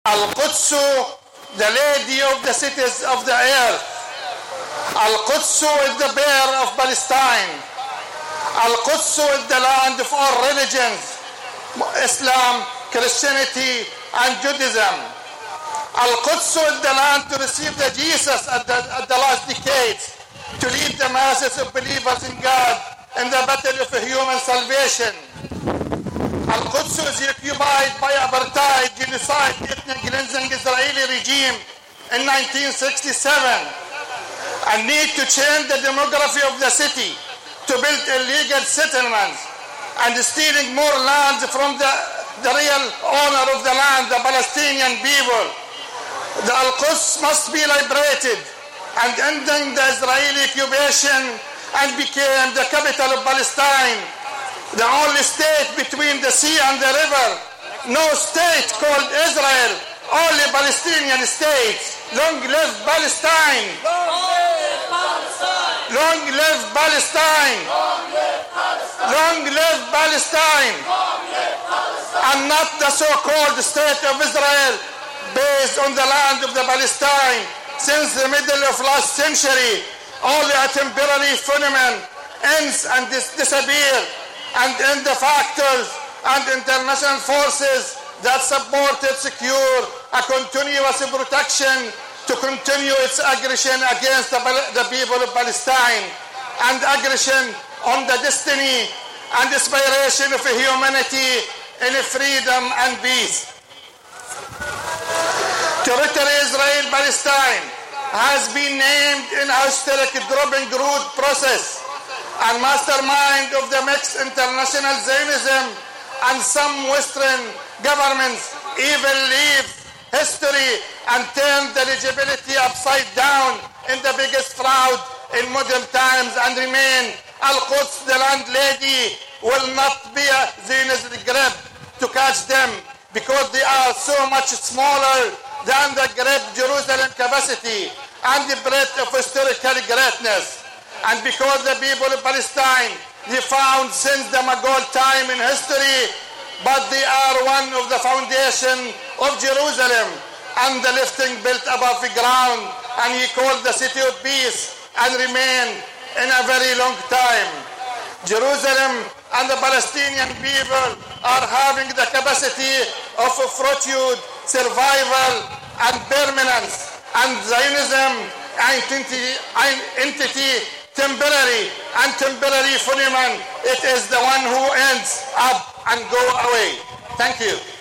Al-Quds, the lady of the cities of the earth. Al-Quds is the bear of Palestine. Al-Quds is the land of all religions, Islam, Christianity, and Judaism. Al-Quds is the land to receive the Jesus at the last decades, to lead the masses of believers in God in the battle of human salvation. Al-Quds is occupied by apartheid, genocide, ethnic cleansing Israeli regime in 1967, and need to change the demography of the city to build illegal settlements and stealing more land from the real owner of the land, the Palestinian people. The Al-Quds must be liberated and ending the Israeli occupation and became the capital of Palestine, the only state between the sea and the river. No state called Israel, only Palestinian states. Long live Palestine! Long live Palestine! Long live Palestine! And not the so-called state of Israel based on the land of the Palestine since the middle of last century. Only a temporary phenomenon ends and disappear, and in the factors and international forces that supported secure a continuous protection to continue its aggression against the people of Palestine and aggression on the destiny and aspiration of humanity in freedom and peace. Territory Israel-Palestine has been named in a historic dropping root process and mastermind of the mixed international Zionism, and some Western governments even leave history and turn the legibility upside down in the biggest fraud in modern times and remain. Al-Quds, the landlady, will not be a Zionist grip to catch them because they are so much smaller than the great Jerusalem capacity and the breadth of historical greatness. And because the people of Palestine, they found since the Mughal time in history, but they are one of the foundation of Jerusalem and the lifting built above the ground, and he called the city of peace and remain in a very long time. Jerusalem and the Palestinian people are having the capacity of fortitude, survival, and permanence, and Zionism entity temporary and temporary phenomenon. It is the one who ends up and go away. Thank you.